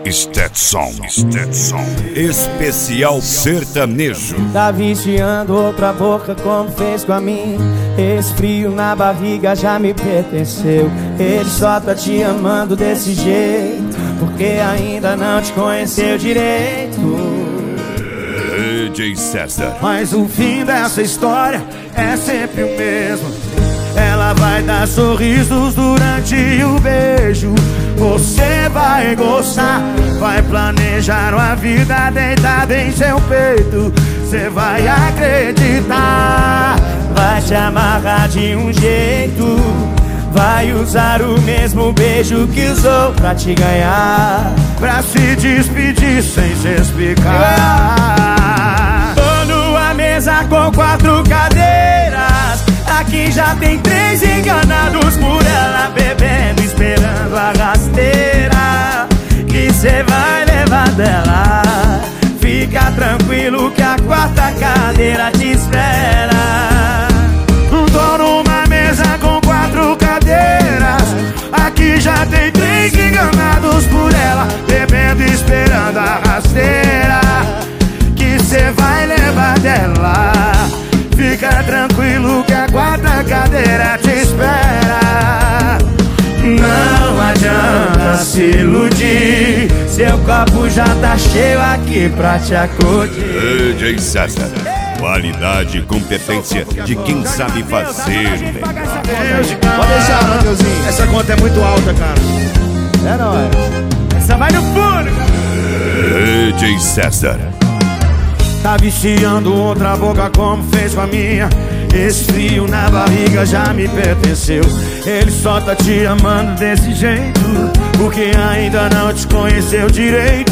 Stetson. Especial sertanejo. Tá viciando outra boca como fez com a minha. Esse frio na barriga já me pertenceu. Ele só tá te amando desse jeito porque ainda não te conheceu direito. DJ César. Mas o fim dessa história é sempre o mesmo. Ela vai dar sorrisos durante o beijo. Você vai gostar, vai planejar uma vida deitada em seu peito. Você vai acreditar, vai te amarrar de um jeito. Vai usar o mesmo beijo que usou pra te ganhar, pra se despedir sem se explicar. Tô numa mesa com 4 cadeiras. Aqui já tem 3 enganados por ela, bebendo, esperando a rasteira que cê vai levar dela. Fica tranquilo que a 4ª cadeira te espera. Tô numa mesa com 4 cadeiras. Aqui já tem 3 enganados por ela, bebendo, esperando a rasteira que cê vai levar dela. Fica tranquilo que a 4ª cadeira te espera. Não adianta se iludir, seu copo já tá cheio aqui pra te acudir. DJ César. Qualidade e competência de quem sabe fazer o negócio. Pode deixar, Mateuzinho. Essa conta é muito alta, cara. É nóis. Essa vai no fundo, cara. DJ César. Tá viciando outra boca como fez com a minha. Esse frio na barriga já me pertenceu. Ele só tá te amando desse jeito porque ainda não te conheceu direito.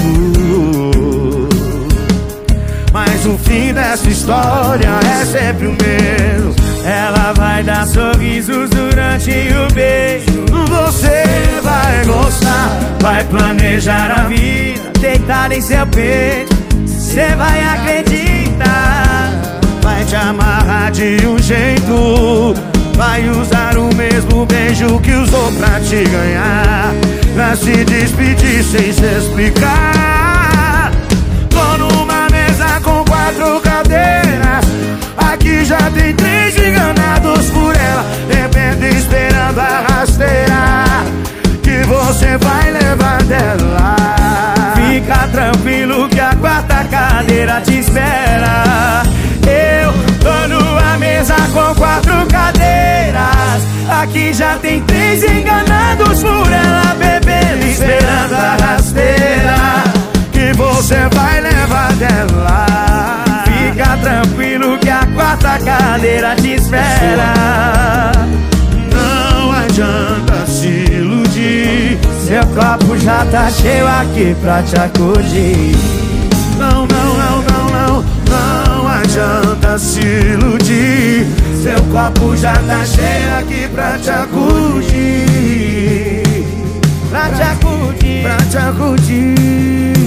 Mas o fim dessa história é sempre o mesmo. Ela vai dar sorrisos durante o beijo. Você vai gostar, vai planejar a vida deitada em seu peito. Cê vai acreditar, vai te amarrar de um jeito. Vai usar o mesmo beijo que usou pra te ganhar, pra se despedir sem se explicar. Tô numa mesa com 4 cadeiras. Aqui já tem 3 enganados por ela, bebendo, esperando a rasteira que você vai levar dela. Fica tranquilo que a 4ª cadeira te espera. Eu tô numa mesa com 4 cadeiras. Aqui já tem 3 enganados por ela, bebendo, esperando a rasteira que você vai levar dela. Fica tranquilo que a 4ª cadeira te espera. Não adianta se iludir, seu copo já tá cheio aqui pra te acudir. Não, não, não, não, não, não adianta se iludir, seu copo já tá cheio aqui pra te acudir. Pra te acudir, pra te acudir.